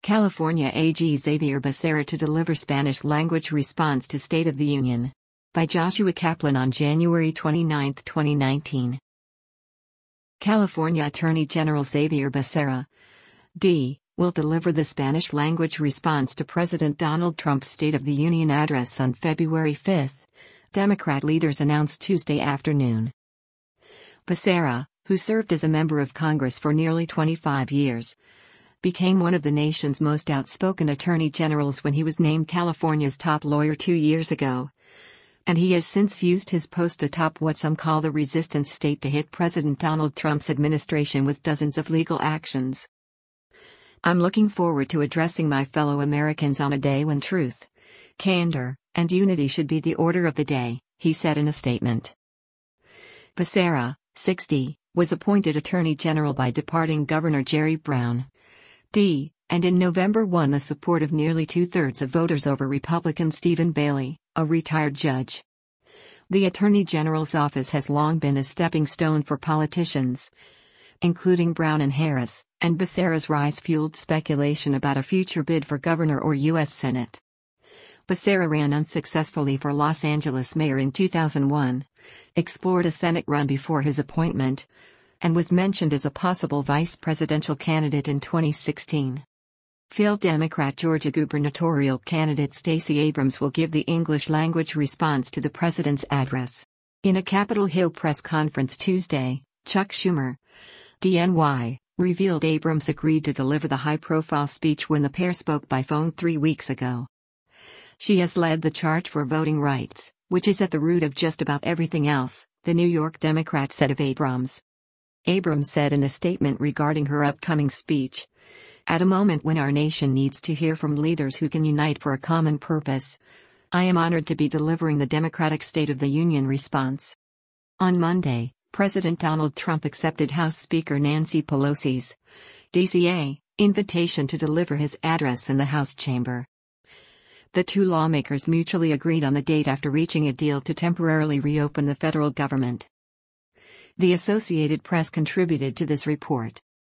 California AG Xavier Becerra to deliver Spanish-language response to State of the Union. By Joshua Kaplan on January 29, 2019. California Attorney General Xavier Becerra, D., will deliver the Spanish-language response to President Donald Trump's State of the Union address on February 5, Democrat leaders announced Tuesday afternoon. Becerra, who served as a member of Congress for nearly 25 years, became one of the nation's most outspoken attorney generals when he was named California's top lawyer 2 years ago. And he has since used his post atop what some call the resistance state to hit President Donald Trump's administration with dozens of legal actions. I'm looking forward to addressing my fellow Americans on a day when truth, candor, and unity should be the order of the day, he said in a statement. Becerra, 60, was appointed Attorney General by departing Governor Jerry Brown, D., and in November won the support of nearly two-thirds of voters over Republican Stephen Bailey, a retired judge. The Attorney General's office has long been a stepping stone for politicians, including Brown and Harris, and Becerra's rise fueled speculation about a future bid for governor or U.S. Senate. Becerra ran unsuccessfully for Los Angeles mayor in 2001, explored a Senate run before his appointment, and was mentioned as a possible vice presidential candidate in 2016. Failed Democrat Georgia gubernatorial candidate Stacey Abrams will give the English-language response to the president's address. In a Capitol Hill press conference Tuesday, Chuck Schumer, DNY, revealed Abrams agreed to deliver the high-profile speech when the pair spoke by phone 3 weeks ago. She has led the charge for voting rights, which is at the root of just about everything else, the New York Democrat said of Abrams. Abrams said in a statement regarding her upcoming speech, "At a moment when our nation needs to hear from leaders who can unite for a common purpose, I am honored to be delivering the Democratic State of the Union response." On Monday, President Donald Trump accepted House Speaker Nancy Pelosi's DCA invitation to deliver his address in the House chamber. The two lawmakers mutually agreed on the date after reaching a deal to temporarily reopen the federal government. The Associated Press contributed to this report.